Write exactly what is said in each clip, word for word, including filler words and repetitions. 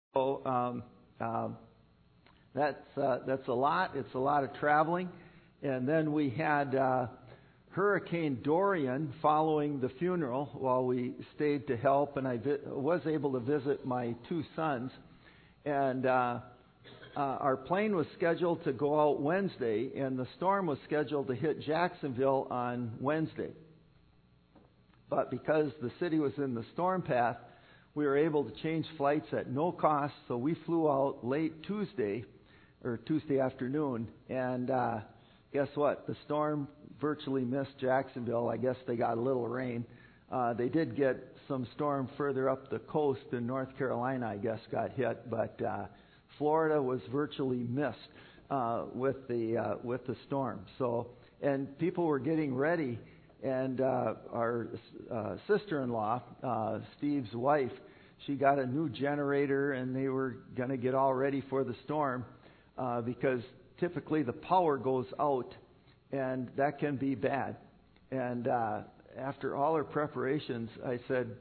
So um, um, that's uh, that's a lot. It's a lot of traveling, and then we had uh, Hurricane Dorian following the funeral while we stayed to help, and I vi- was able to visit my two sons. And uh, uh, our plane was scheduled to go out Wednesday, and the storm was scheduled to hit Jacksonville on Wednesday. But because the city was in the storm path, we were able to change flights at no cost, so we flew out late Tuesday, or Tuesday afternoon, and uh, guess what? The storm virtually missed Jacksonville. I guess they got a little rain. Uh, they did get some storm further up the coast in North Carolina, I guess, got hit, but uh, Florida was virtually missed uh, with the uh, with the storm. So, and people were getting ready. And uh, our uh, sister-in-law, uh, Steve's wife, she got a new generator, and they were going to get all ready for the storm uh, because typically the power goes out, and that can be bad. And uh, after all our preparations, I said,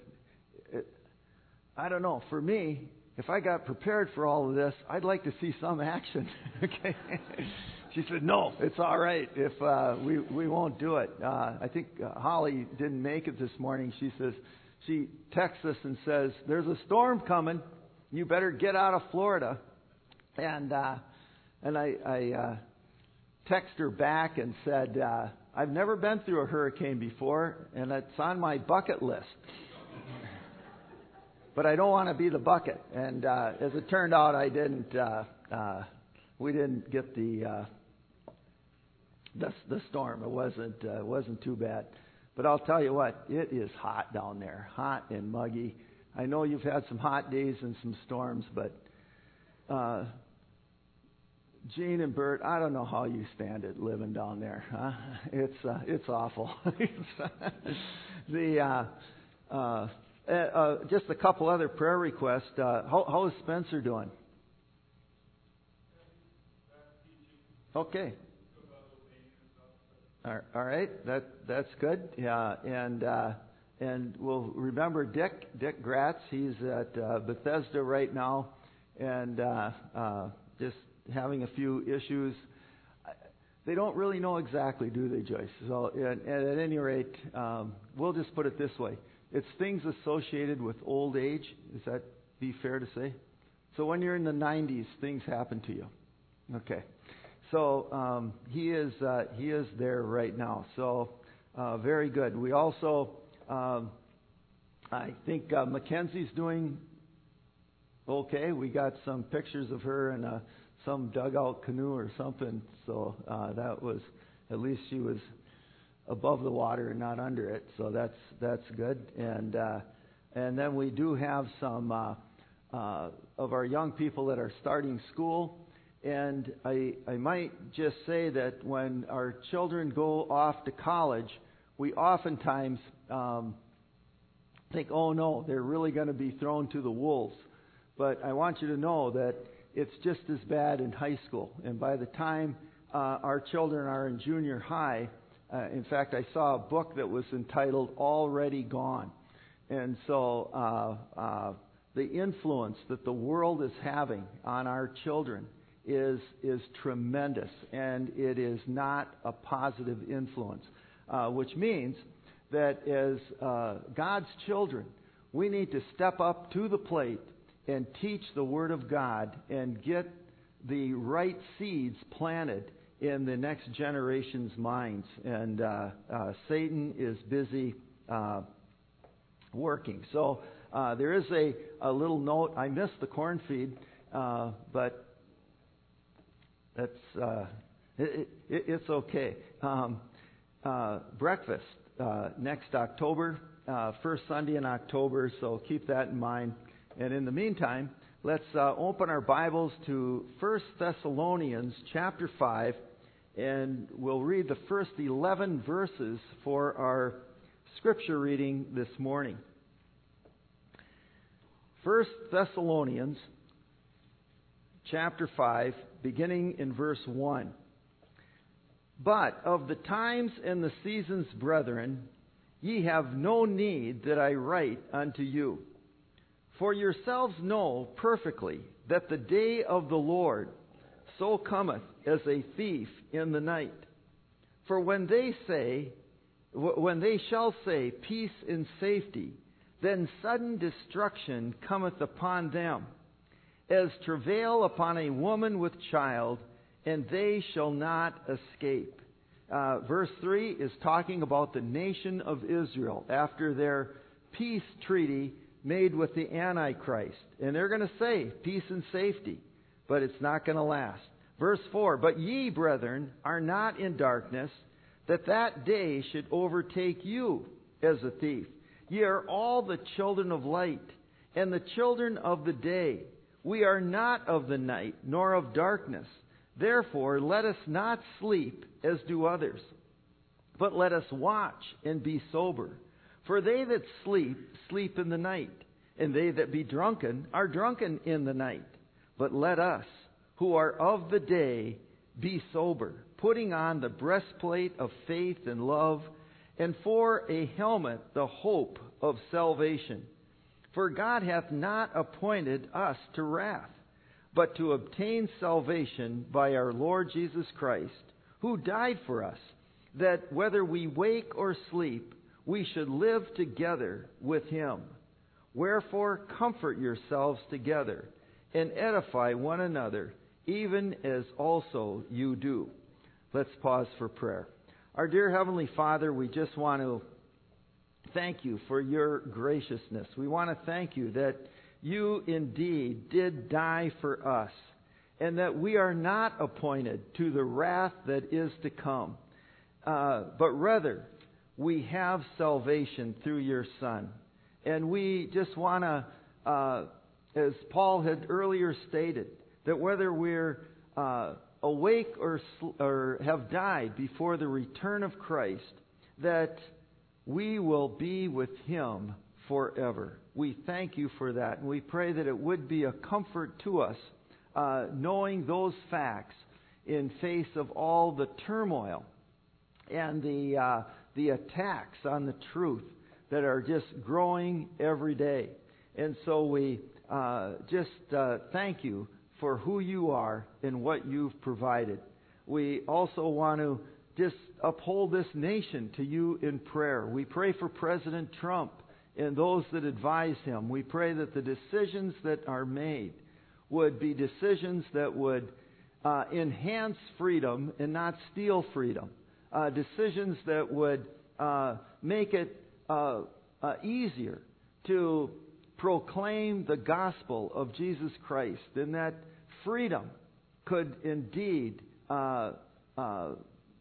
I don't know, for me, if I got prepared for all of this, I'd like to see some action. Okay. She said, no, it's all right if uh, we we won't do it. Uh, I think uh, Holly didn't make it this morning. She says, she texts us and says, there's a storm coming. You better get out of Florida. And uh, and I, I uh, text her back and said, uh, I've never been through a hurricane before, and it's on my bucket list. But I don't want to be the bucket. And uh, as it turned out, I didn't. Uh, uh, we didn't get the. Uh, The, the storm. It wasn't uh, wasn't too bad, but I'll tell you what, it is hot down there, hot and muggy. I know you've had some hot days and some storms, but uh, Gene and Bert, I don't know how you stand it living down there. Huh? It's uh, it's awful. the uh, uh, uh, just a couple other prayer requests. Uh, how, how is Spencer doing? Okay. All right, that that's good. Yeah, and uh, and we'll remember Dick Dick Gratz. He's at uh, Bethesda right now, and uh, uh, just having a few issues. They don't really know exactly, do they, Joyce? So, and, and at any rate, um, we'll just put it this way: it's things associated with old age. Is that be fair to say? So when you're in the nineties, things happen to you. Okay. So um, he is uh, he is there right now. So uh, very good. We also, um, I think uh, Mackenzie's doing okay. We got some pictures of her in a, some dugout canoe or something. So uh, that was, at least she was above the water and not under it. So that's that's good. And uh, and then we do have some uh, uh, of our young people that are starting school. And I, I might just say that when our children go off to college, we oftentimes um, think, oh no, they're really going to be thrown to the wolves. But I want you to know that it's just as bad in high school. And by the time uh, our children are in junior high, uh, in fact, I saw a book that was entitled Already Gone. And so uh, uh, the influence that the world is having on our children is is tremendous, and it is not a positive influence, uh, which means that as uh, God's children, we need to step up to the plate and teach the Word of God and get the right seeds planted in the next generation's minds. And uh, uh, Satan is busy uh, working. So uh, there is a, a little note. I missed the corn feed, uh, but That's uh, it, it, it's okay. Um, uh, breakfast uh, next October, uh, first Sunday in October, so keep that in mind. And in the meantime, let's uh, open our Bibles to First Thessalonians chapter five, and we'll read the first eleven verses for our scripture reading this morning. First Thessalonians chapter five, beginning in verse one. But of the times and the seasons, brethren, ye have no need that I write unto you. For yourselves know perfectly that the day of the Lord so cometh as a thief in the night. For when they say, when they shall say, peace and safety, then sudden destruction cometh upon them, as travail upon a woman with child, and they shall not escape. Uh, verse three is talking about the nation of Israel after their peace treaty made with the Antichrist. And they're going to say peace and safety, but it's not going to last. Verse four, but ye, brethren, are not in darkness, that that day should overtake you as a thief. Ye are all the children of light, and the children of the day. We are not of the night, nor of darkness. Therefore, let us not sleep as do others, but let us watch and be sober. For they that sleep, sleep in the night, and they that be drunken are drunken in the night. But let us, who are of the day, be sober, putting on the breastplate of faith and love, and for a helmet the hope of salvation. For God hath not appointed us to wrath, but to obtain salvation by our Lord Jesus Christ, who died for us, that whether we wake or sleep, we should live together with Him. Wherefore comfort yourselves together, and edify one another, even as also you do. Let's pause for prayer. Our dear Heavenly Father, we just want to thank you for your graciousness. We want to thank you that you indeed did die for us, and that we are not appointed to the wrath that is to come, uh, but rather we have salvation through your Son. And we just want to, uh, as Paul had earlier stated, that whether we're uh, awake or, sl- or have died before the return of Christ, that we will be with Him forever. We thank you for that. And we pray that it would be a comfort to us, uh, knowing those facts in face of all the turmoil and the uh, the attacks on the truth that are just growing every day. And so we uh, just uh, thank you for who you are and what you've provided. We also want to just uphold this nation to you in prayer. We pray for President Trump and those that advise him. We pray that the decisions that are made would be decisions that would uh, enhance freedom and not steal freedom. Uh, decisions that would uh, make it uh, uh, easier to proclaim the gospel of Jesus Christ, and that freedom could indeed uh, uh,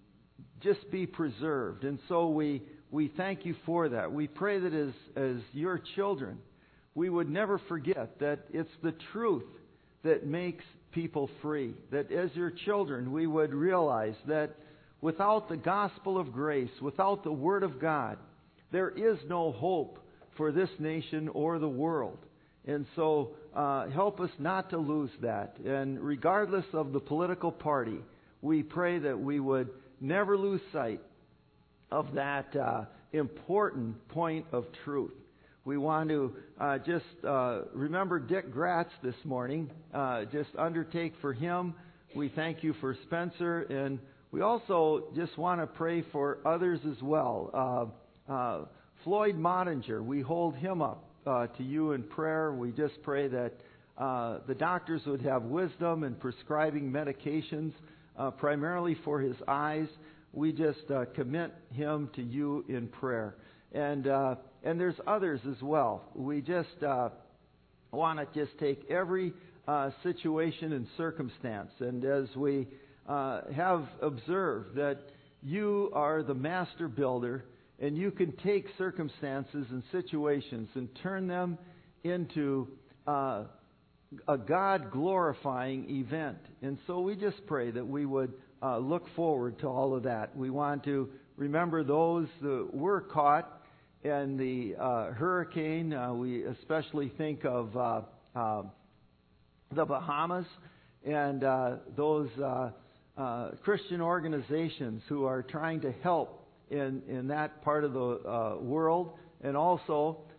just be preserved. And so we we thank you for that. We pray that as as your children, we would never forget that it's the truth that makes people free. That as your children, we would realize that without the gospel of grace, without the Word of God, there is no hope for this nation or the world. And so uh, help us not to lose that. And regardless of the political party, we pray that we would never lose sight of that uh, important point of truth. We want to uh, just uh, remember Dick Gratz this morning, uh, just undertake for him. We thank you for Spencer, and we also just want to pray for others as well. Uh, uh, Floyd Mottinger, we hold him up uh, to you in prayer. We just pray that uh, the doctors would have wisdom in prescribing medications, uh, primarily for his eyes. We just uh, commit him to you in prayer. And uh, and there's others as well. We just uh, want to just take every uh, situation and circumstance. And as we uh, have observed that you are the master builder, and you can take circumstances and situations and turn them into uh, a God-glorifying event. And so we just pray that we would uh, look forward to all of that. We want to remember those that were caught in the uh, hurricane. Uh, we especially think of uh, uh, the Bahamas and uh, those uh, uh, Christian organizations who are trying to help in, in that part of the uh, world, and also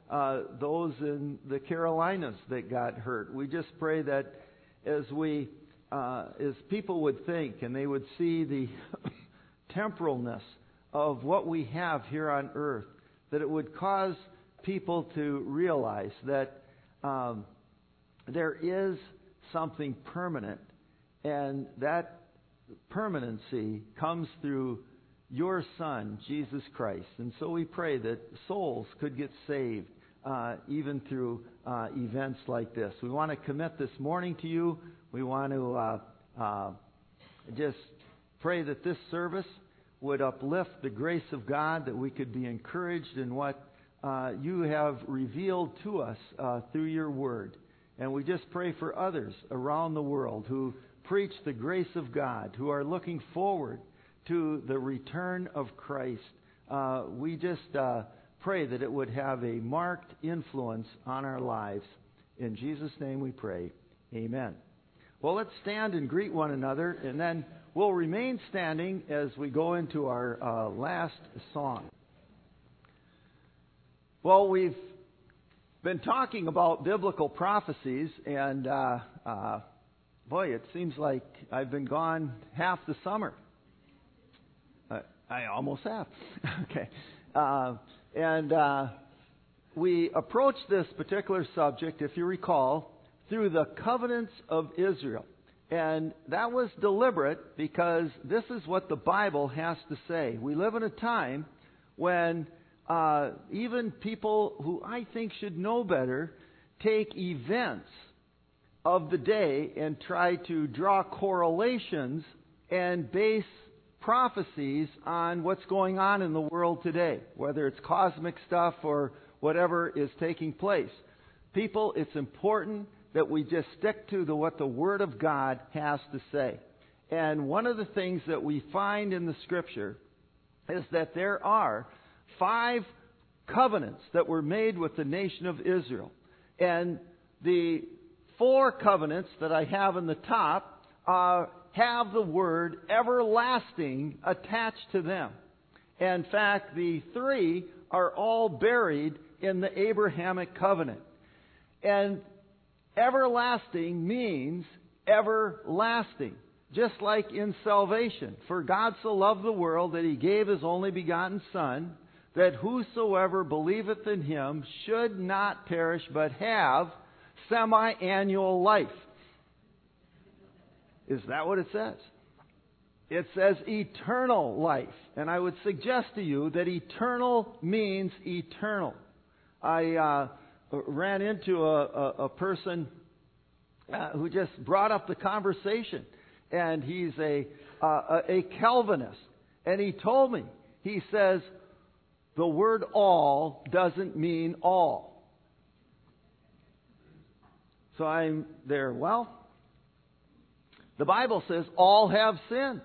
uh, those in the Carolinas that got hurt. We just pray that as we, uh, as people would think and they would see the temporalness of what we have here on earth, that it would cause people to realize that um, there is something permanent, and that permanency comes through your Son, Jesus Christ. And so we pray that souls could get saved uh, even through uh, events like this. We want to commit this morning to you. We want to uh, uh, just pray that this service would uplift the grace of God, that we could be encouraged in what uh, you have revealed to us uh, through your word. And we just pray for others around the world who preach the grace of God, who are looking forward to the return of Christ. Uh, we just uh, pray that it would have a marked influence on our lives. In Jesus' name we pray. Amen. Well, let's stand and greet one another, and then we'll remain standing as we go into our uh, last song. Well, we've been talking about biblical prophecies, and uh, uh, boy, it seems like I've been gone half the summer. Uh, I almost have. Okay. Uh, and uh, we approached this particular subject, if you recall, through the covenants of Israel. And that was deliberate because this is what the Bible has to say. We live in a time when uh, even people who I think should know better take events of the day and try to draw correlations and base prophecies on what's going on in the world today, whether it's cosmic stuff or whatever is taking place. People, it's important that we just stick to the, what the Word of God has to say. And one of the things that we find in the Scripture is that there are five covenants that were made with the nation of Israel. And the four covenants that I have in the top uh, have the word everlasting attached to them. In fact, the three are all buried in the Abrahamic covenant. And everlasting means everlasting, just like in salvation. For God so loved the world that He gave His only begotten Son, that whosoever believeth in Him should not perish but have semi-annual life. Is that what it says? It says eternal life. And I would suggest to you that eternal means eternal. I uh, ran into a, a, a person uh, who just brought up the conversation. And he's a, uh, a Calvinist. And he told me, he says, the word all doesn't mean all. So I'm there, well, the Bible says all have sinned.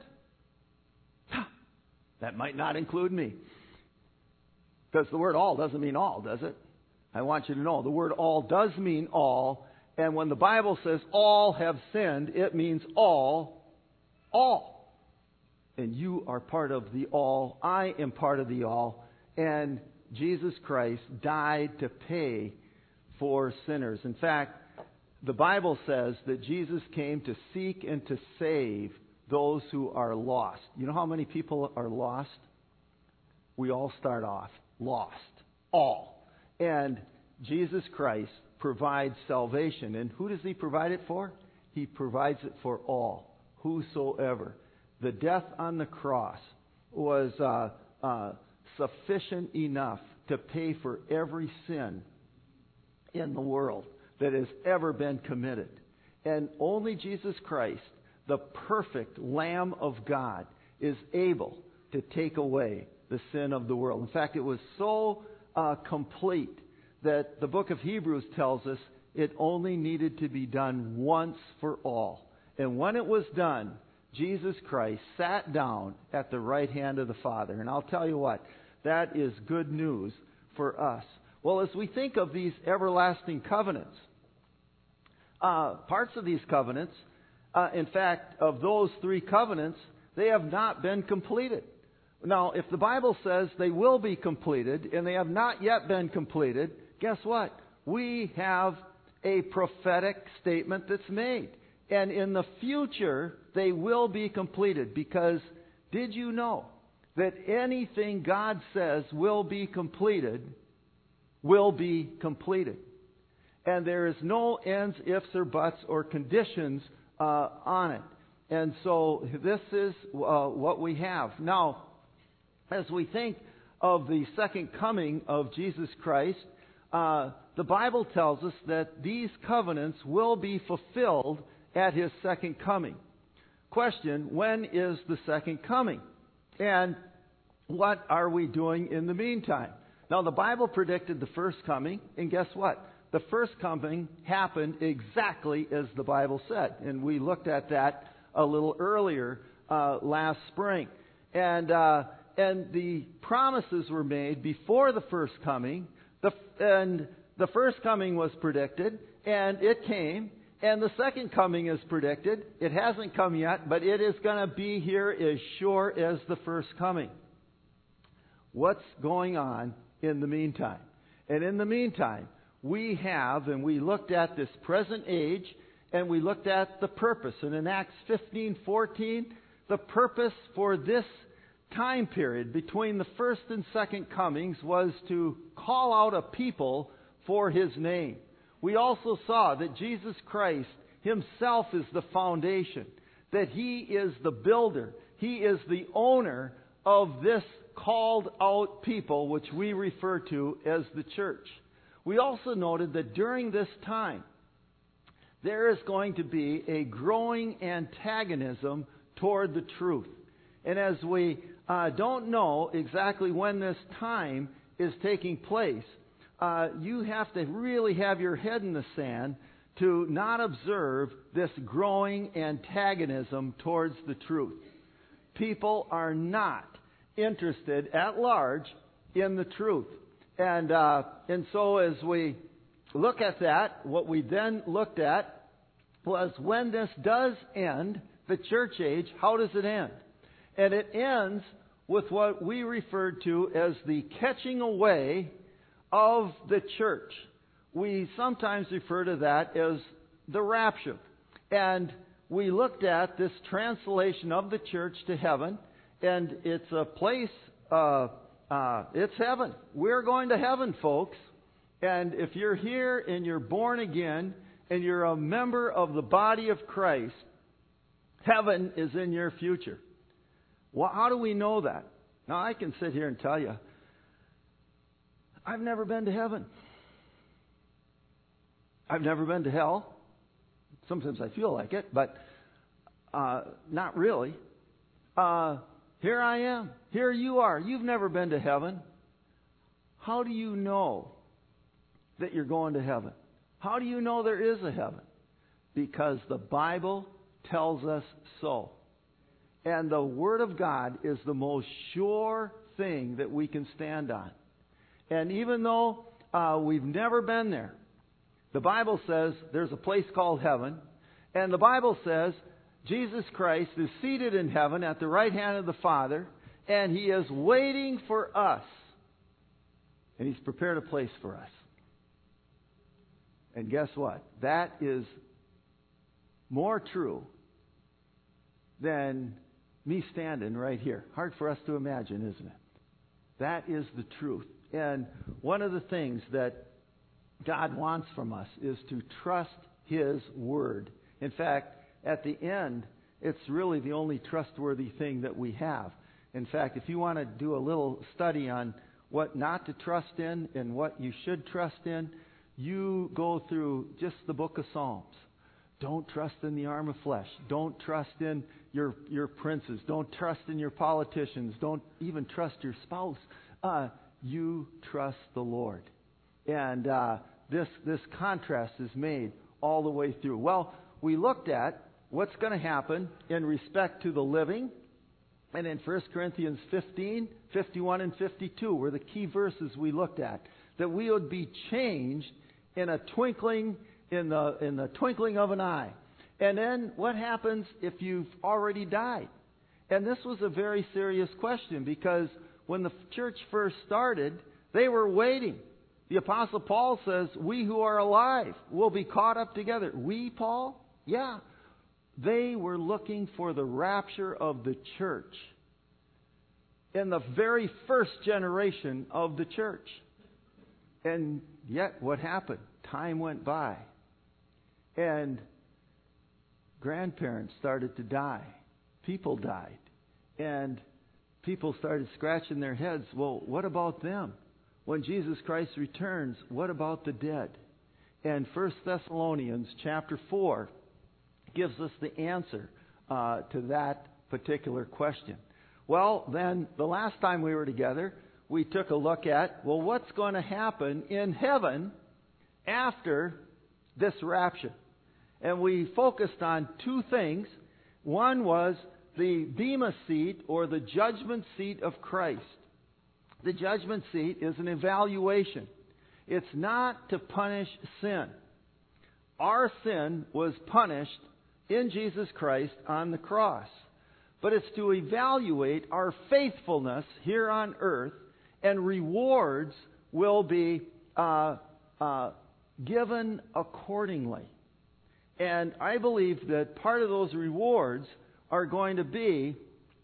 That might not include me. Because the word all doesn't mean all, does it? I want you to know the word all does mean all. And when the Bible says all have sinned, it means all, all. And you are part of the all. I am part of the all. And Jesus Christ died to pay for sinners. In fact, the Bible says that Jesus came to seek and to save those who are lost. You know how many people are lost? We all start off lost. All. And Jesus Christ provides salvation. And who does He provide it for? He provides it for all. Whosoever. The death on the cross was uh, uh, sufficient enough to pay for every sin in the world that has ever been committed. And only Jesus Christ, the perfect Lamb of God, is able to take away the sin of the world. In fact, it was so uh, complete that the book of Hebrews tells us it only needed to be done once for all. And when it was done, Jesus Christ sat down at the right hand of the Father. And I'll tell you what, that is good news for us. Well, as we think of these everlasting covenants, uh, parts of these covenants, uh, in fact, of those three covenants, they have not been completed. Now, if the Bible says they will be completed and they have not yet been completed, guess what? We have a prophetic statement that's made. And in the future, they will be completed. Because did you know that anything God says will be completed, will be completed? And there is no ends, ifs, or buts, or conditions uh, on it. And so this is uh, what we have. Now, as we think of the second coming of Jesus Christ, uh, the Bible tells us that these covenants will be fulfilled at His second coming. Question, when is the second coming? And what are we doing in the meantime? Now, the Bible predicted the first coming, and guess what? The first coming happened exactly as the Bible said. And we looked at that a little earlier uh, last spring. And uh, and the promises were made before the first coming. The, and the first coming was predicted, and it came. And the second coming is predicted. It hasn't come yet, but it is going to be here as sure as the first coming. What's going on in the meantime? And in the meantime, we have, and we looked at this present age, and we looked at the purpose. And in Acts fifteen fourteen, the purpose for this time period between the first and second comings was to call out a people for His name. We also saw that Jesus Christ Himself is the foundation, that He is the builder, He is the owner of this called out people, which we refer to as the church. We also noted that during this time, there is going to be a growing antagonism toward the truth. And as we uh, don't know exactly when this time is taking place, uh, you have to really have your head in the sand to not observe this growing antagonism towards the truth. People are not interested at large in the truth. And uh, and so as we look at that, what we then looked at was when this does end, the church age, how does it end? And it ends with what we referred to as the catching away of the church. We sometimes refer to that as the rapture. And we looked at this translation of the church to heaven, and it's a place, uh, uh, it's heaven. We're going to heaven, folks. And if you're here and you're born again and you're a member of the body of Christ, heaven is in your future. Well, how do we know that? Now, I can sit here and tell you, I've never been to heaven. I've never been to hell. Sometimes I feel like it, but uh, not really. Uh, here I am. Here you are. You've never been to heaven. How do you know that you're going to heaven? How do you know there is a heaven? Because the Bible tells us so. And the Word of God is the most sure thing that we can stand on. And even though uh, we've never been there, the Bible says there's a place called heaven. And the Bible says Jesus Christ is seated in heaven at the right hand of the Father. And He is waiting for us. And He's prepared a place for us. And guess what? That is more true than me standing right here. Hard for us to imagine, isn't it? That is the truth. And one of the things that God wants from us is to trust His Word. In fact, at the end, it's really the only trustworthy thing that we have. In fact, if you want to do a little study on what not to trust in and what you should trust in, you go through just the book of Psalms. Don't trust in the arm of flesh. Don't trust in your your princes. Don't trust in your politicians. Don't even trust your spouse. Uh, you trust the Lord. And uh, this this contrast is made all the way through. Well, we looked at what's going to happen in respect to the living. And in First Corinthians fifteen, fifty-one, and fifty-two were the key verses we looked at. That we would be changed in a twinkling, in the in the twinkling of an eye. And then what happens if you've already died? And this was a very serious question, because when the church first started, they were waiting. The Apostle Paul says, we who are alive will be caught up together. We, Paul? Yeah. They were looking for the rapture of the church in the very first generation of the church. And yet, what happened? Time went by. And grandparents started to die. People died. And people started scratching their heads. Well, what about them? When Jesus Christ returns, what about the dead? And First Thessalonians chapter four gives us the answer uh, to that particular question. Well, then, the last time we were together, we took a look at, well, what's going to happen in heaven after this rapture? And we focused on two things. One was the Bema seat, or the judgment seat of Christ. The judgment seat is an evaluation. It's not to punish sin. Our sin was punished in Jesus Christ on the cross. But it's to evaluate our faithfulness here on earth, and rewards will be uh, uh, given accordingly. And I believe that part of those rewards are going to be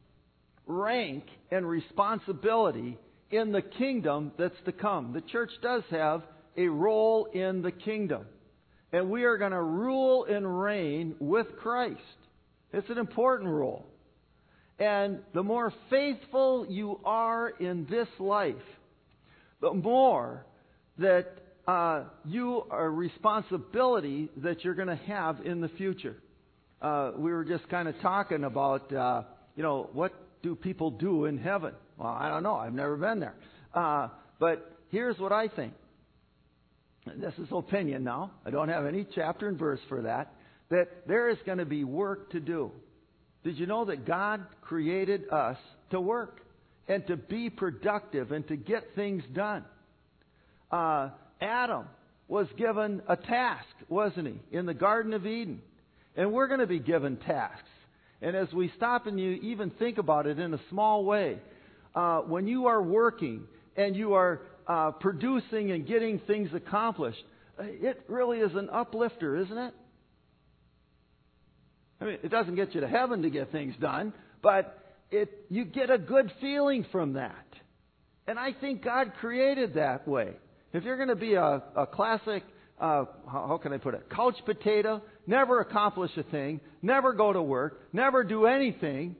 rank and responsibility in the kingdom that's to come. The church does have a role in the kingdom. And we are going to rule and reign with Christ. It's an important role. And the more faithful you are in this life, the more that uh, you are responsibility that you're going to have in the future. Uh, we were just kind of talking about, uh, you know, what do people do in heaven? Well, I don't know. I've never been there. Uh, but here's what I think. This is opinion now. I don't have any chapter and verse for that. That there is going to be work to do. Did you know that God created us to work and to be productive and to get things done? Uh, Adam was given a task, wasn't he, in the Garden of Eden? And we're going to be given tasks. And as we stop and you even think about it in a small way, uh, when you are working and you are uh, producing and getting things accomplished, it really is an uplifter, isn't it? I mean, it doesn't get you to heaven to get things done, but it you get a good feeling from that. And I think God created that way. If you're going to be a, a classic, uh, how, how can I put it, couch potato, never accomplish a thing, never go to work, never do anything,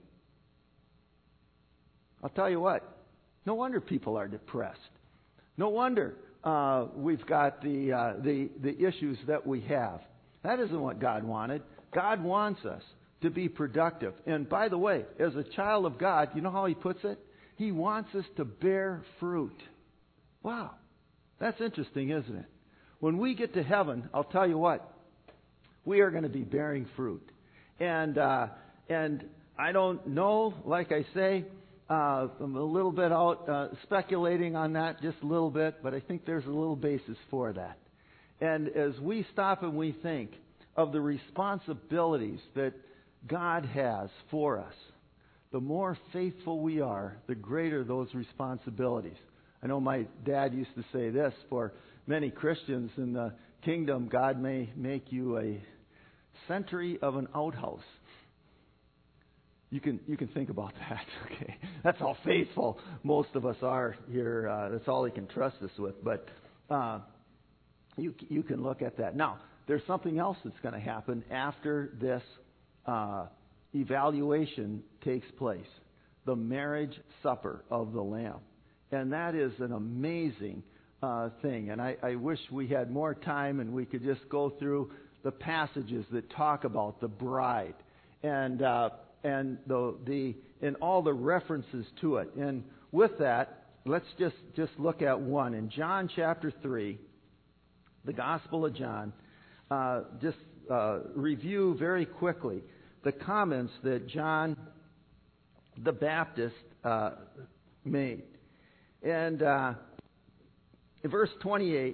I'll tell you what, no wonder people are depressed. No wonder uh, we've got the, uh, the the issues that we have. That isn't what God wanted. God wants us to be productive. And by the way, as a child of God, you know how He puts it? He wants us to bear fruit. Wow. That's interesting, isn't it? When we get to heaven, I'll tell you what, we are going to be bearing fruit. And uh, and I don't know, like I say, uh, I'm a little bit out uh, speculating on that just a little bit, but I think there's a little basis for that. And as we stop and we think of the responsibilities that God has for us, the more faithful we are, the greater those responsibilities. I know my dad used to say this, for many Christians in the kingdom, God may make you a sentry of an outhouse. You can you can think about that, okay? That's how faithful most of us are here. Uh, that's all He can trust us with. But uh, you you can look at that. Now, there's something else that's going to happen after this uh, evaluation takes place. The marriage supper of the Lamb. And that is an amazing uh, thing. And I, I wish we had more time and we could just go through the passages that talk about the bride and uh, and the the and all the references to it. And with that, let's just, just look at one. In John chapter three, the Gospel of John, uh, just uh, review very quickly the comments that John the Baptist uh, made. And uh, in verse twenty-eight,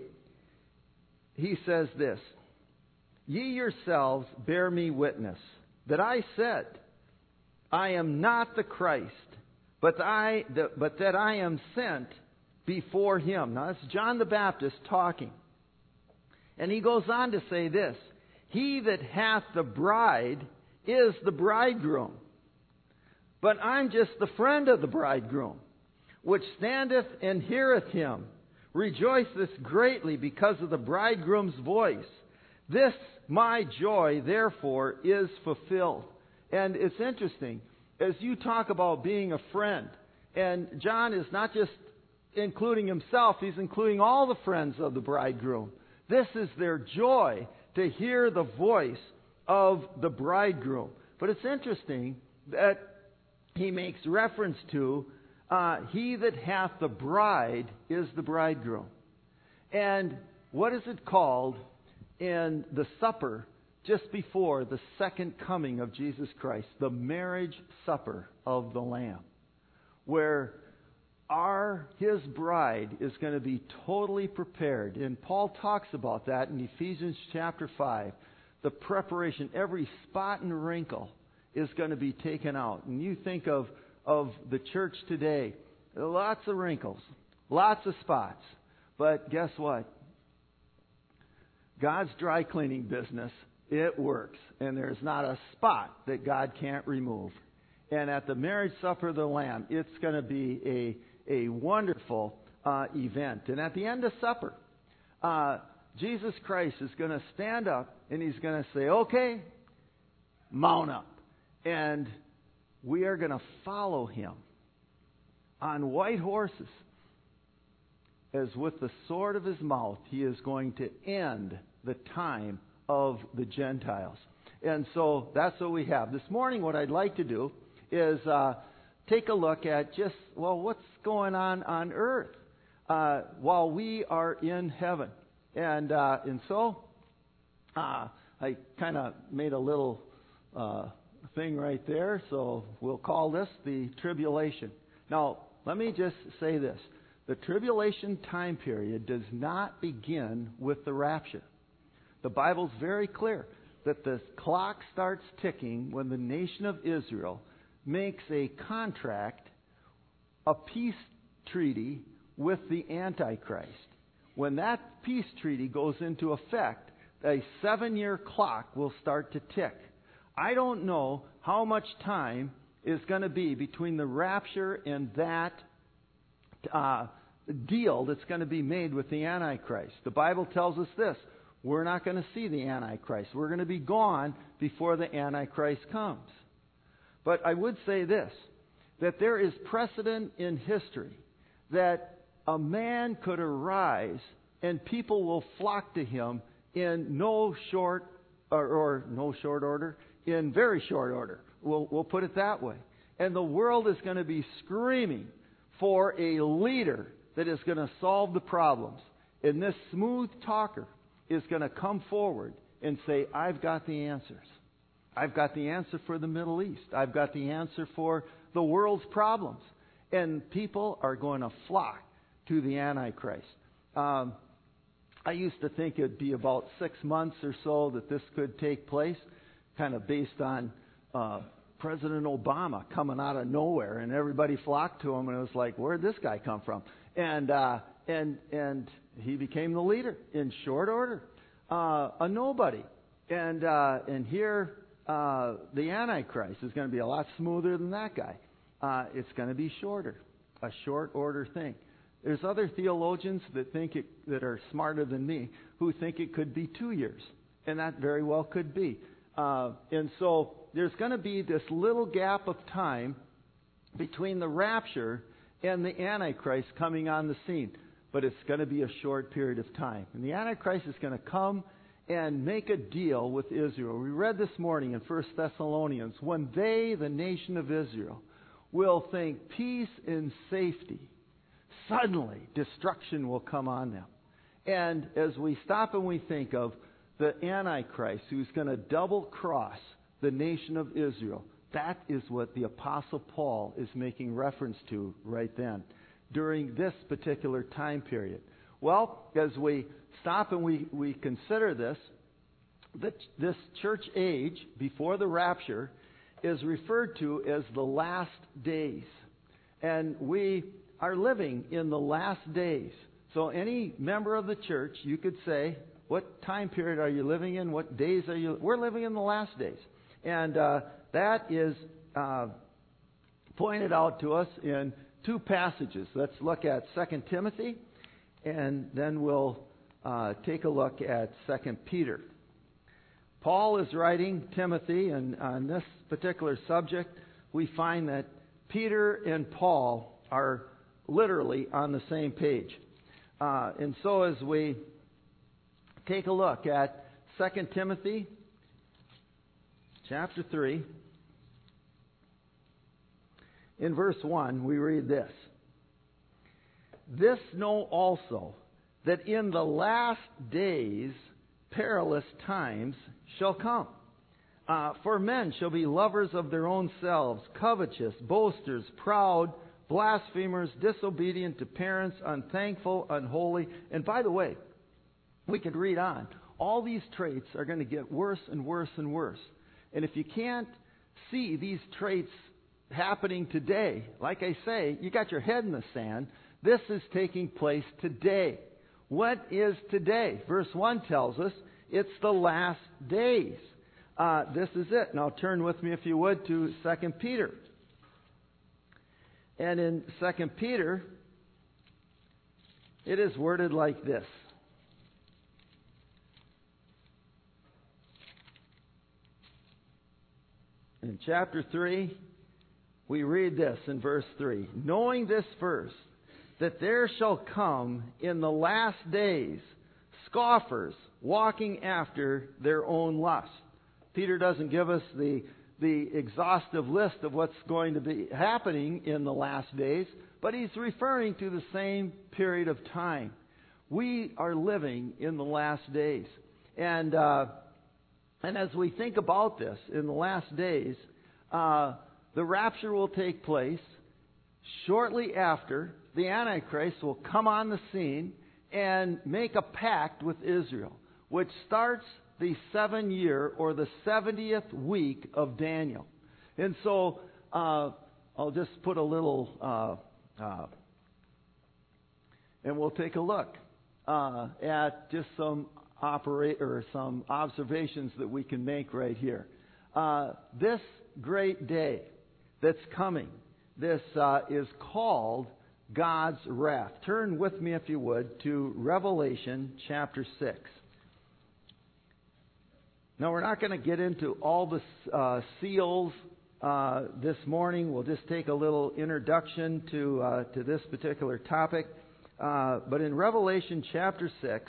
he says this, "Ye yourselves bear me witness, that I said, I am not the Christ, but I, the, but that I am sent before him. Now, that's John the Baptist talking. And he goes on to say this, he that hath the bride is the bridegroom. But I'm just the friend of the bridegroom, which standeth and heareth him, rejoiceth greatly because of the bridegroom's voice. This my joy, therefore, is fulfilled. And it's interesting, as you talk about being a friend, and John is not just including himself, he's including all the friends of the bridegroom. This is their joy, to hear the voice of the bridegroom. But it's interesting that he makes reference to, uh, he that hath the bride is the bridegroom. And what is it called in the supper just before the second coming of Jesus Christ? The marriage supper of the Lamb, where our His bride is going to be totally prepared. And Paul talks about that in Ephesians chapter five. The preparation, every spot and wrinkle is going to be taken out. And you think of, of the church today, lots of wrinkles, lots of spots. But guess what? God's dry cleaning business, it works. And there's not a spot that God can't remove. And at the marriage supper of the Lamb, it's going to be a, a wonderful uh, event. And at the end of supper, uh, Jesus Christ is going to stand up and He's going to say, okay, mount up. And we are going to follow Him on white horses. As with the sword of His mouth, He is going to end the time of the Gentiles. And so that's what we have. This morning, what I'd like to do is uh, take a look at just, well, what's going on on earth uh, while we are in heaven. And uh, and so uh, I kind of made a little uh, thing right there, so we'll call this the tribulation. Now, let me just say this. The tribulation time period does not begin with the rapture. The Bible's very clear that the clock starts ticking when the nation of Israel makes a contract, a peace treaty with the Antichrist. When that peace treaty goes into effect, a seven-year clock will start to tick. I don't know how much time is going to be between the rapture and that uh, deal that's going to be made with the Antichrist. The Bible tells us this. We're not going to see the Antichrist. We're going to be gone before the Antichrist comes. But I would say this, that there is precedent in history that a man could arise and people will flock to him in no short, or, or no short order, in very short order. We'll, we'll put it that way. And the world is going to be screaming for a leader that is going to solve the problems. And this smooth talker is going to come forward and say, I've got the answers. I've got the answer for the Middle East. I've got the answer for the world's problems. And people are going to flock to the Antichrist. Um, I used to think it'd be about six months or so that this could take place, kind of based on uh, President Obama coming out of nowhere, and everybody flocked to him, and it was like, where'd this guy come from? And uh, and and he became the leader in short order, uh, a nobody. And uh, and here uh, the Antichrist is going to be a lot smoother than that guy. Uh, it's going to be shorter, a short order thing. There's other theologians that think it, that are smarter than me, who think it could be two years, and that very well could be. Uh, and so there's going to be this little gap of time between the rapture and the Antichrist coming on the scene, but it's going to be a short period of time. And the Antichrist is going to come and make a deal with Israel. We read this morning in First Thessalonians, when they, the nation of Israel, will think peace and safety, suddenly destruction will come on them. And as we stop and we think of the Antichrist who's going to double cross the nation of Israel, that is what the Apostle Paul is making reference to right then, during this particular time period. Well, as we stop and we, we consider this, that this church age before the rapture is referred to as the last days. And we are living in the last days. So any member of the church, you could say, what time period are you living in? What days are you? We're living in the last days. And uh, that is uh, pointed out to us in two passages. Let's look at Second Timothy, and then we'll uh, take a look at Second Peter. Paul is writing Timothy, and on this particular subject, we find that Peter and Paul are literally on the same page. Uh, and so as we take a look at Second Timothy chapter three, in verse one, we read this. This know also, that in the last days perilous times shall come. Uh, for men shall be lovers of their own selves, covetous, boasters, proud, blasphemers, disobedient to parents, unthankful, unholy. And by the way, we could read on. All these traits are going to get worse and worse and worse. And if you can't see these traits happening today, like I say, you got your head in the sand. This is taking place today. What is today? Verse one tells us it's the last days. Uh, this is it. Now turn with me, if you would, to Second Peter. And in Second Peter, it is worded like this. In chapter three, we read this in verse three. Knowing this first, that there shall come in the last days scoffers, walking after their own lust. Peter doesn't give us the, the exhaustive list of what's going to be happening in the last days, but he's referring to the same period of time. We are living in the last days. And, uh, and as we think about this in the last days, uh, the rapture will take place shortly after. The Antichrist will come on the scene and make a pact with Israel, which starts the seven year or the seventieth week of Daniel. And so uh, I'll just put a little, uh, uh, and we'll take a look uh, at just some operate or some observations that we can make right here. Uh, this great day that's coming, this uh, is called God's wrath. Turn with me, if you would, to Revelation chapter six. Now, we're not going to get into all the uh, seals uh, this morning. We'll just take a little introduction to uh, to this particular topic. Uh, but in Revelation chapter six,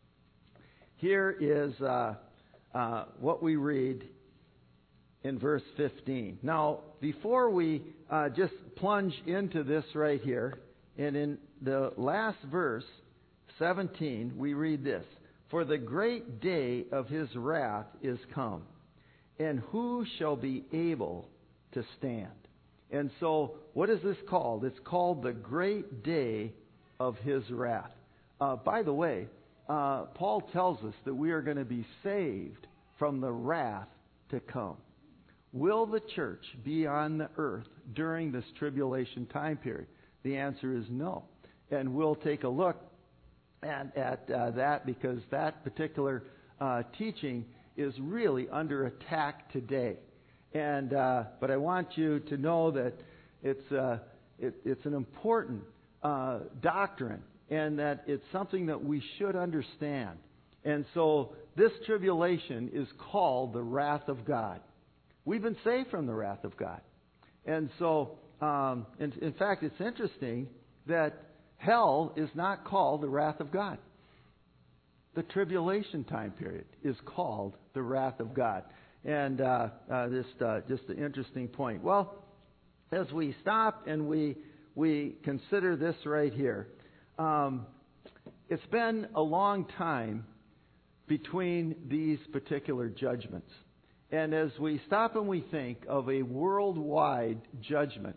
here is uh, uh, what we read in verse fifteen. Now, before we uh, just plunge into this right here, and in the last verse, seventeen, we read this. For the great day of his wrath is come, and who shall be able to stand? And so, what is this called? It's called the great day of his wrath. Uh, by the way, uh, Paul tells us that we are going to be saved from the wrath to come. Will the church be on the earth during this tribulation time period? The answer is no. And we'll take a look at, at uh, that because that particular uh, teaching is really under attack today. And uh, but I want you to know that it's uh, it, it's an important uh, doctrine, and that it's something that we should understand. And so this tribulation is called the wrath of God. We've been saved from the wrath of God. And so, um, in, in fact, it's interesting that hell is not called the wrath of God. The tribulation time period is called the wrath of God. And uh, uh, just, uh, just an interesting point. Well, as we stop and we, we consider this right here, um, it's been a long time between these particular judgments. And as we stop and we think of a worldwide judgment,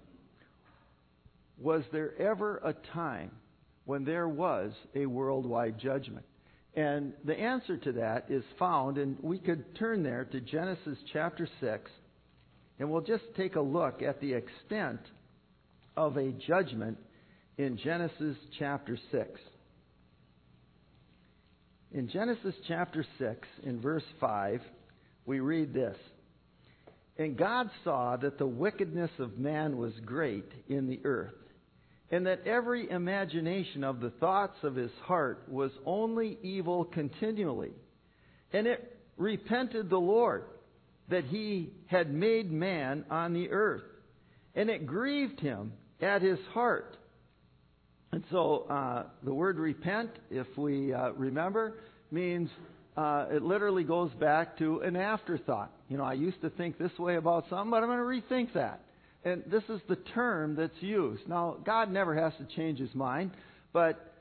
was there ever a time when there was a worldwide judgment? And the answer to that is found, and we could turn there to Genesis chapter six, and we'll just take a look at the extent of a judgment in Genesis chapter six. In Genesis chapter six, in verse five, we read this. And God saw that the wickedness of man was great in the earth, and that every imagination of the thoughts of his heart was only evil continually. And it repented the Lord that he had made man on the earth, and it grieved him at his heart. And so uh, the word repent, if we uh, remember, means uh, it literally goes back to an afterthought. You know, I used to think this way about something, but I'm going to rethink that. And this is the term that's used. Now, God never has to change his mind, but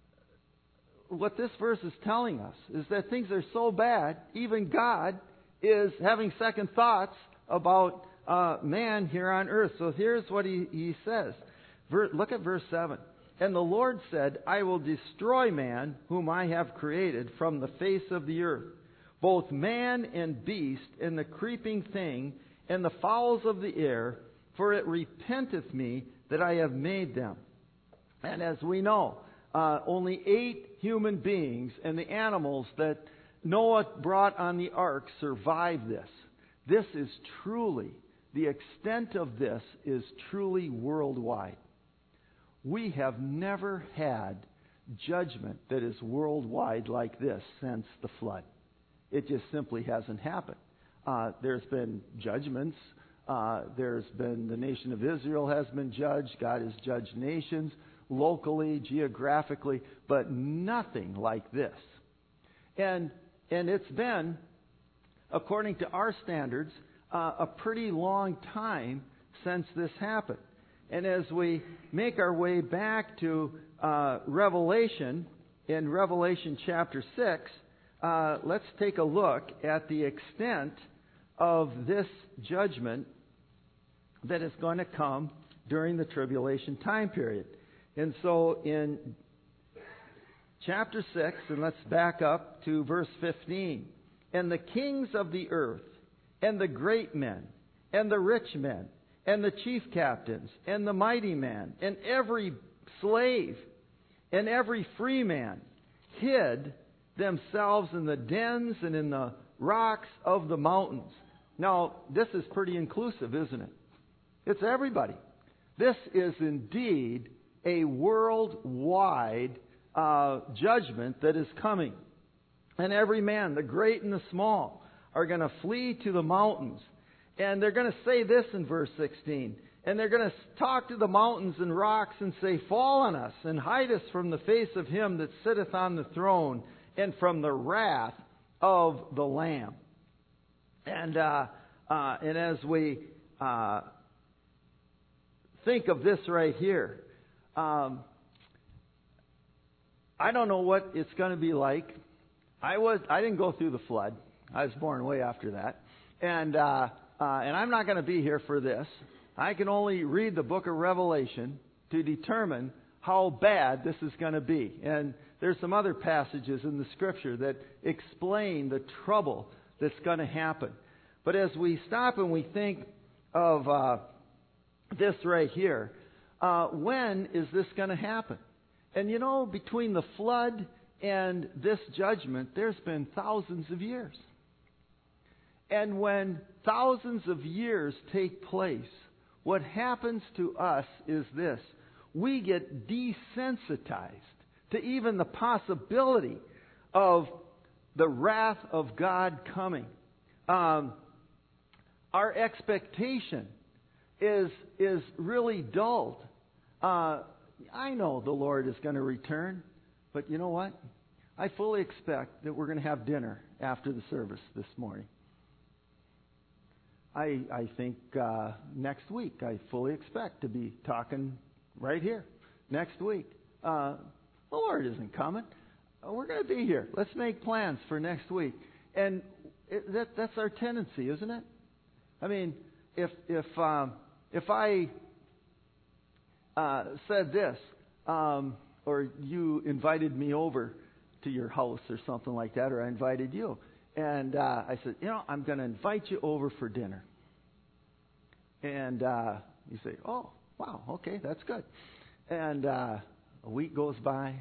what this verse is telling us is that things are so bad, even God is having second thoughts about uh, man here on earth. So here's what he, he says. Ver, look at verse seven. And the Lord said, I will destroy man whom I have created from the face of the earth, both man and beast, and the creeping thing, and the fowls of the air, for it repenteth me that I have made them. And as we know, uh, only eight human beings and the animals that Noah brought on the ark survived this. This is truly, the extent of this is truly worldwide. We have never had judgment that is worldwide like this since the flood. It just simply hasn't happened. Uh, there's been judgments. Uh, there's been, the nation of Israel has been judged. God has judged nations locally, geographically, but nothing like this. And and it's been, according to our standards, uh, a pretty long time since this happened. And as we make our way back to uh, Revelation, in Revelation chapter six, uh, let's take a look at the extent of this judgment that is going to come during the tribulation time period. And so in chapter six, and let's back up to verse fifteen. And the kings of the earth, and the great men, and the rich men, and the chief captains, and the mighty man, and every slave, and every free man, hid themselves in the dens and in the rocks of the mountains. Now, this is pretty inclusive, isn't it? It's everybody. This is indeed a worldwide uh, judgment that is coming. And every man, the great and the small, are going to flee to the mountains. And they're going to say this in verse sixteen. And they're going to talk to the mountains and rocks and say, fall on us and hide us from the face of him that sitteth on the throne and from the wrath of the Lamb. And uh, uh, and as we uh, think of this right here, um, I don't know what it's going to be like. I was I didn't go through the flood. I was born way after that, and uh, uh, and I'm not going to be here for this. I can only read the book of Revelation to determine how bad this is going to be. And there's some other passages in the Scripture that explain the trouble that's going to happen. But as we stop and we think of uh, this right here, uh, when is this going to happen? And you know, between the flood and this judgment, there's been thousands of years. And when thousands of years take place, what happens to us is this. We get desensitized to even the possibility of the wrath of God coming. Um, our expectation is, is really dulled. Uh, I know the Lord is going to return, but you know what? I fully expect that we're going to have dinner after the service this morning. I, I think uh, next week I fully expect to be talking right here next week. Uh, the Lord isn't coming. Uh, we're going to be here. Let's make plans for next week. And it, that, that's our tendency, isn't it? I mean, if if um, if I uh, said this, um, or you invited me over to your house or something like that, or I invited you, and uh, I said, you know, I'm going to invite you over for dinner. And uh, you say, oh, wow, okay, that's good. And uh, a week goes by,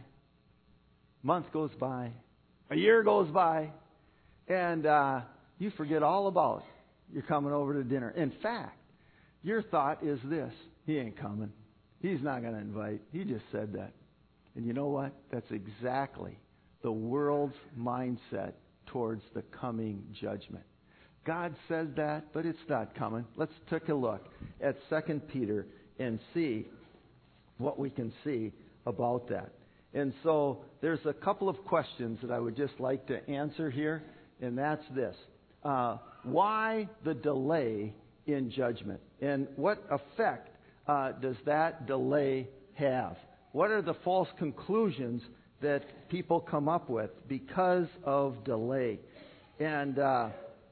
month goes by, a year goes by, and uh, you forget all about you're coming over to dinner. In fact, your thought is this: he ain't coming. He's not going to invite. He just said that. And you know what? That's exactly the world's mindset towards the coming judgment. God said that, but it's not coming. Let's take a look at Second Peter and see what we can see about that. And so there's a couple of questions that I would just like to answer here, and that's this. Uh, why the delay in judgment? And what effect uh, does that delay have? What are the false conclusions that people come up with because of delay? And uh,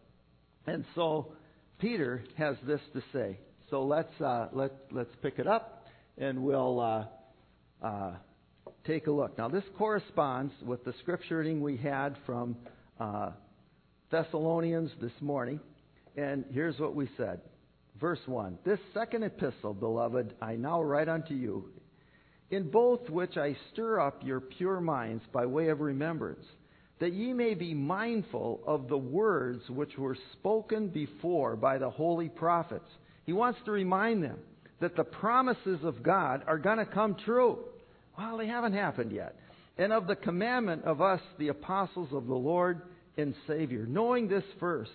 and so Peter has this to say. So let's uh, let let's pick it up, and we'll uh, uh, take a look. Now this corresponds with the scripture reading we had from uh, Thessalonians this morning, and here's what we said. Verse one: This second epistle, beloved, I now write unto you, in both which I stir up your pure minds by way of remembrance, that ye may be mindful of the words which were spoken before by the holy prophets. He wants to remind them that the promises of God are going to come true. Well, they haven't happened yet. And of the commandment of us, the apostles of the Lord and Savior, knowing this first,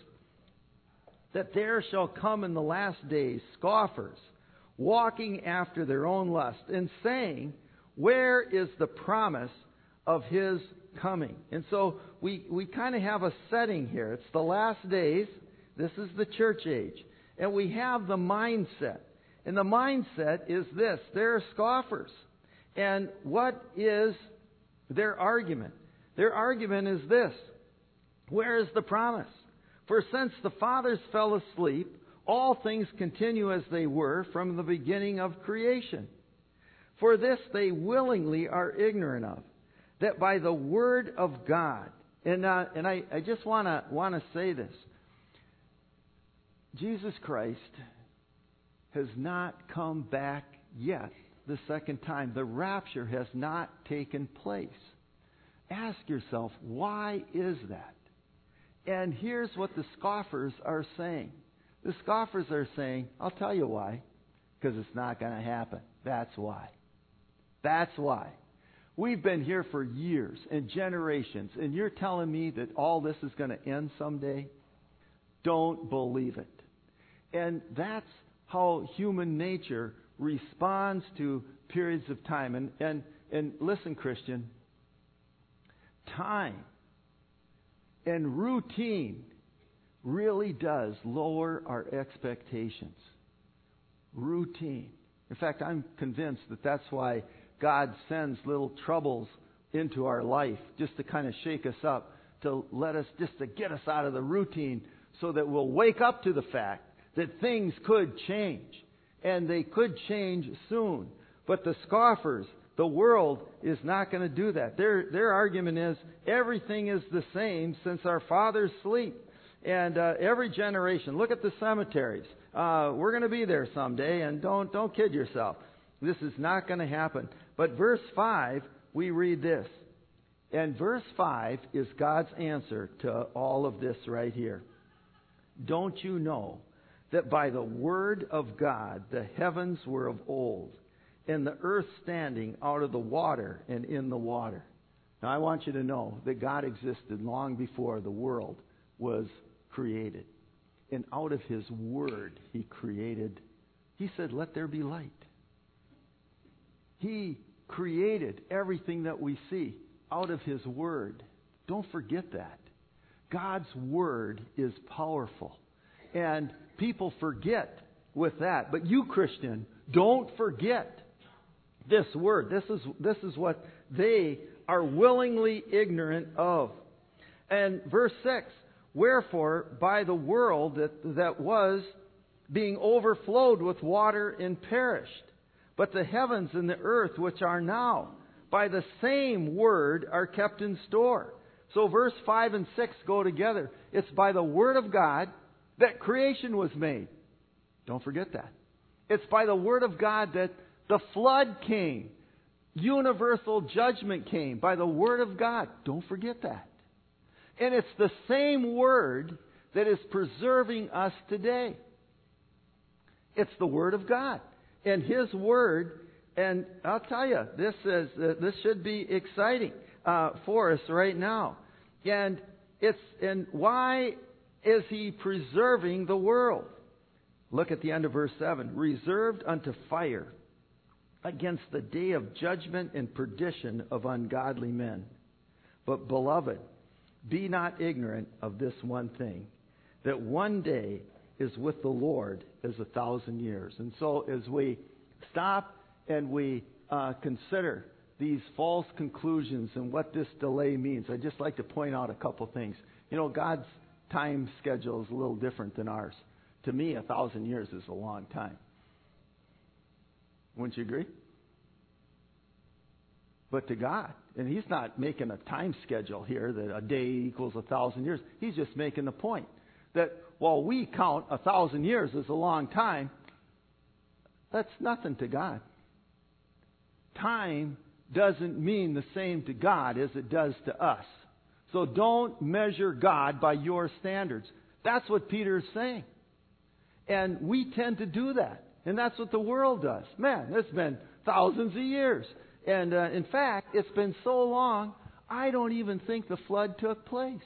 that there shall come in the last days scoffers, walking after their own lust, and saying, where is the promise of His coming? And so we, we kind of have a setting here. It's the last days. This is the church age. And we have the mindset. And the mindset is this: they're scoffers. And what is their argument? Their argument is this: where is the promise? For since the fathers fell asleep, all things continue as they were from the beginning of creation. For this they willingly are ignorant of, that by the word of God, and uh, and I, I just want to want to say this: Jesus Christ has not come back yet the second time. The rapture has not taken place. Ask yourself, why is that? And here's what the scoffers are saying. The scoffers are saying, I'll tell you why. Because it's not going to happen. That's why. That's why. We've been here for years and generations, and you're telling me that all this is going to end someday? Don't believe it. And that's how human nature responds to periods of time. And, and, and listen, Christian, time and routine really does lower our expectations. Routine. In fact, I'm convinced that that's why God sends little troubles into our life, just to kind of shake us up, to let us, just to get us out of the routine, so that we'll wake up to the fact that things could change. And they could change soon. But the scoffers, the world, is not going to do that. Their their argument is everything is the same since our fathers sleep. And uh, every generation, look at the cemeteries. Uh, we're going to be there someday, and don't don't kid yourself. This is not going to happen. But verse five, we read this. And verse five is God's answer to all of this right here. Don't you know that by the word of God the heavens were of old, and the earth standing out of the water and in the water? Now I want you to know that God existed long before the world was created. And out of His word He created. He said, let there be light. He created everything that we see out of His word. Don't forget that. God's word is powerful. And people forget with that. But you, Christian, don't forget this word. This is, this is what they are willingly ignorant of. And verse six, wherefore, by the world that, that was being overflowed with water and perished, but the heavens and the earth which are now, by the same word are kept in store. So verse five and six go together. It's by the word of God that creation was made. Don't forget that. It's by the word of God that The flood came. Universal judgment came by the Word of God. Don't forget that. And it's the same Word that is preserving us today. It's the Word of God. And His Word, and I'll tell you, this is uh, this should be exciting uh, for us right now. And it's and why is He preserving the world? Look at the end of verse seven. Reserved unto fire against the day of judgment and perdition of ungodly men. But, beloved, be not ignorant of this one thing, that one day is with the Lord as a thousand years. And so as we stop and we uh, consider these false conclusions and what this delay means, I'd just like to point out a couple things. You know, God's time schedule is a little different than ours. To me, a thousand years is a long time. Wouldn't you agree? But to God, and He's not making a time schedule here that a day equals a thousand years. He's just making the point that while we count a thousand years as a long time, that's nothing to God. Time doesn't mean the same to God as it does to us. So don't measure God by your standards. That's what Peter is saying. And we tend to do that. And that's what the world does. Man, it's been thousands of years. And uh, in fact, it's been so long, I don't even think the flood took place.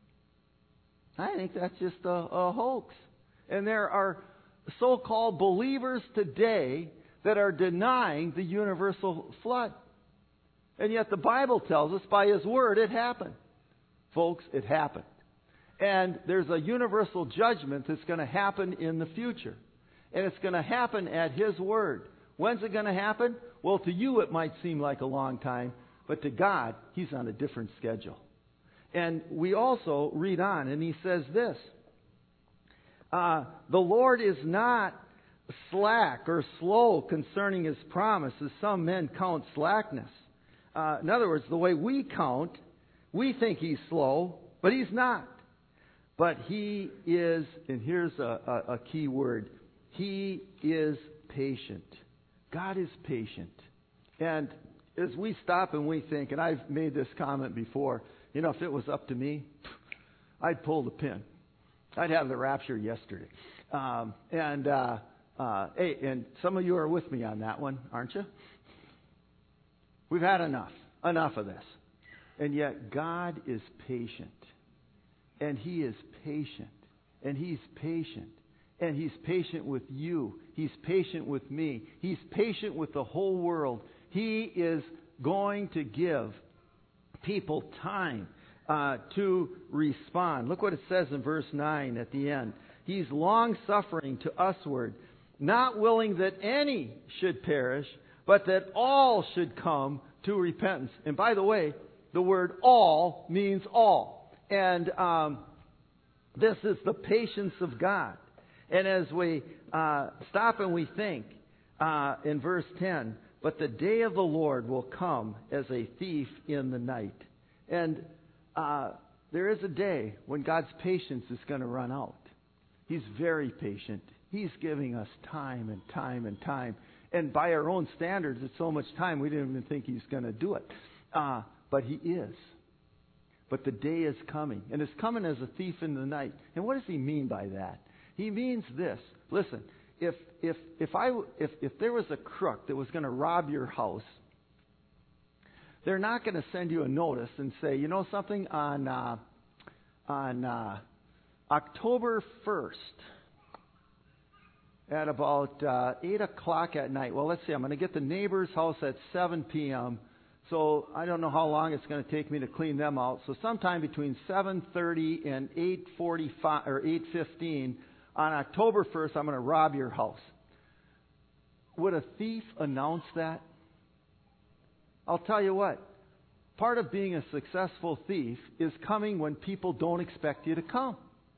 I think that's just a, a hoax. And there are so-called believers today that are denying the universal flood. And yet the Bible tells us by His Word it happened. Folks, it happened. And there's a universal judgment that's going to happen in the future. And it's going to happen at His Word. When's it going to happen? Well, to you it might seem like a long time, but to God, He's on a different schedule. And we also read on, and He says this, uh, the Lord is not slack or slow concerning His promise, as some men count slackness. Uh, in other words, the way we count, we think He's slow, but He's not. But He is, and here's a, a, a key word, He is patient. God is patient. And as we stop and we think, and I've made this comment before, you know, if it was up to me, I'd pull the pin. I'd have the rapture yesterday. Um, and, uh, uh, hey, and some of you are with me on that one, aren't you? We've had enough. Enough of this. And yet God is patient. And He is patient. And He's patient. And He's patient with you. He's patient with me. He's patient with the whole world. He is going to give people time uh, to respond. Look what it says in verse nine at the end. He's long-suffering to usward, not willing that any should perish, but that all should come to repentance. And by the way, the word all means all. And um, this is the patience of God. And as we uh, stop and we think uh, in verse ten, but the day of the Lord will come as a thief in the night. And uh, there is a day when God's patience is going to run out. He's very patient. He's giving us time and time and time. And by our own standards, it's so much time we didn't even think He's going to do it. Uh, but He is. But the day is coming. And it's coming as a thief in the night. And what does He mean by that? He means this. Listen, if if if I if if there was a crook that was going to rob your house, they're not going to send you a notice and say, you know something, on uh, on uh, October first at about uh, eight o'clock at night. Well, let's see. I'm going to get the neighbor's house at seven p.m. So I don't know how long it's going to take me to clean them out. So sometime between seven thirty and eight forty-five or eight fifteen. On October first, I'm going to rob your house. Would a thief announce that? I'll tell you what. Part of being a successful thief is coming when people don't expect you to come.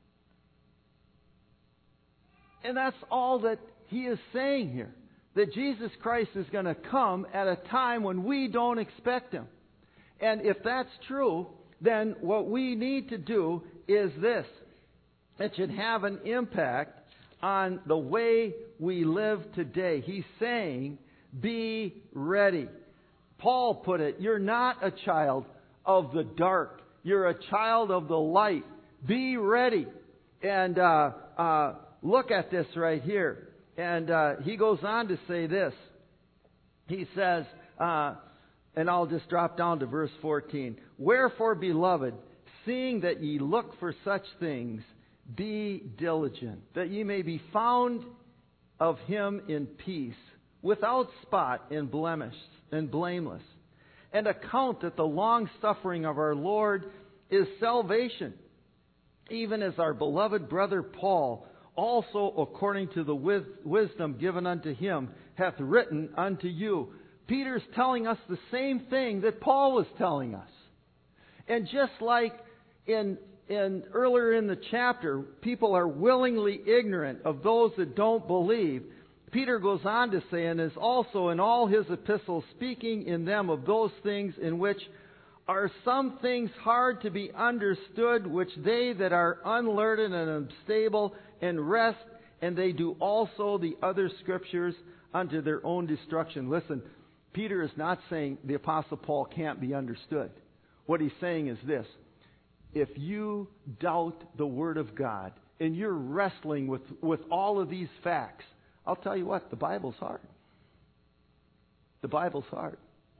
And that's all that he is saying here. That Jesus Christ is going to come at a time when we don't expect Him. And if that's true, then what we need to do is this. It should have an impact on the way we live today. He's saying Be ready. Paul put it, you're not a child of the dark. You're a child of the light. Be ready. And uh, uh, look at this right here. And uh, he goes on to say this. He says, uh, and I'll just drop down to verse fourteen. Wherefore, beloved, seeing that ye look for such things, be diligent, that ye may be found of him in peace, without spot and blemish and blameless. And account that the long suffering of our Lord is salvation, even as our beloved brother Paul also according to the wis- wisdom given unto him hath written unto you. Peter's telling us the same thing that Paul was telling us. And just like in in earlier in the chapter, people are willingly ignorant of those that don't believe. Peter goes on to say, and is also in all his epistles speaking in them of those things in which are some things hard to be understood, which they that are unlearned and unstable and rest, and they do also the other scriptures unto their own destruction. Listen, Peter is not saying the Apostle Paul can't be understood. What he's saying is this: if you doubt the Word of God and you're wrestling with, with all of these facts, I'll tell you what, the Bible's hard. The Bible's hard.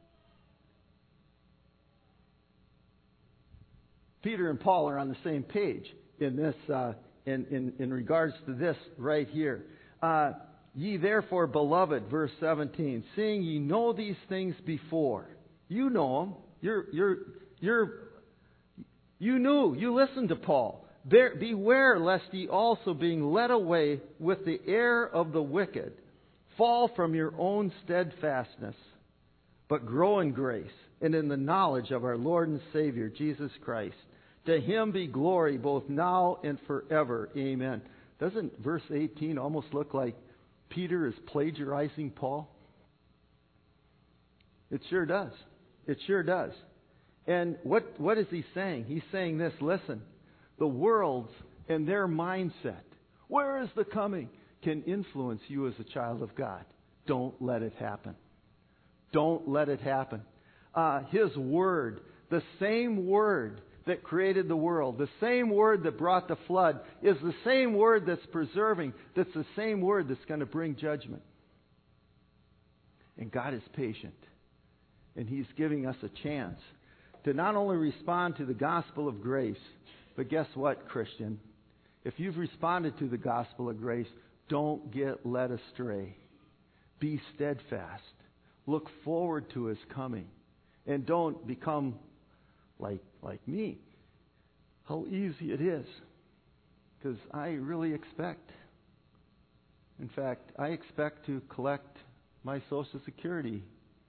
Peter and Paul are on the same page in this, uh, in, in, in regards to this right here. Uh, ye therefore, beloved, verse seventeen, seeing ye know these things before. You know them. You're, you're, you're, you knew. You listened to Paul. Bear, beware lest ye also, being led away with the error of the wicked, fall from your own steadfastness, but grow in grace and in the knowledge of our Lord and Savior, Jesus Christ. To Him be glory both now and forever. Amen. Doesn't verse eighteen almost look like Peter is plagiarizing Paul? It sure does. It sure does. And what what is he saying? He's saying this, listen, the world's and their mindset, where is the coming, can influence you as a child of God. Don't let it happen. Don't let it happen. Uh, His Word, the same Word that created the world, the same Word that brought the flood, is the same Word that's preserving, that's the same Word that's going to bring judgment. And God is patient. And He's giving us a chance to not only respond to the gospel of grace, but guess what, Christian? If you've responded to the gospel of grace, don't get led astray. Be steadfast. Look forward to His coming. And don't become like, like me. How easy it is. Because I really expect, in fact, I expect to collect my Social Security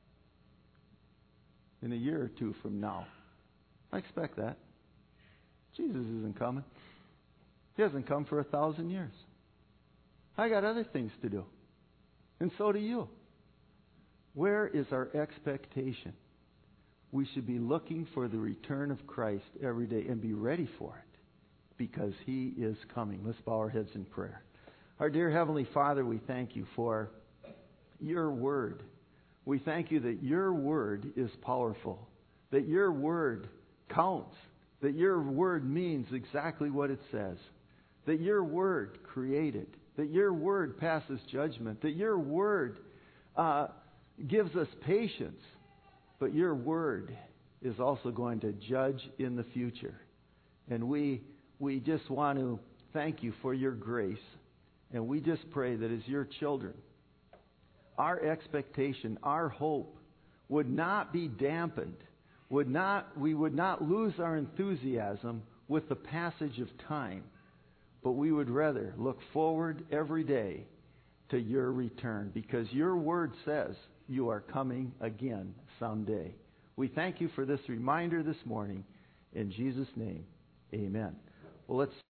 in a year or two from now. I expect that. Jesus isn't coming. He hasn't come for a thousand years. I got other things to do. And so do you. Where is our expectation? We should be looking for the return of Christ every day and be ready for it because He is coming. Let's bow our heads in prayer. Our dear Heavenly Father, we thank You for Your Word. We thank You that Your Word is powerful, that Your Word counts, that Your Word means exactly what it says, that Your Word created, that Your Word passes judgment, that Your Word uh, gives us patience, but Your Word is also going to judge in the future. And we we just want to thank You for Your grace, and we just pray that as Your children, our expectation, our hope would not be dampened, would not we would not lose our enthusiasm with the passage of time, but we would rather look forward every day to Your return, because Your Word says You are coming again someday. We thank You for this reminder this morning. In Jesus' name, amen. Well, let's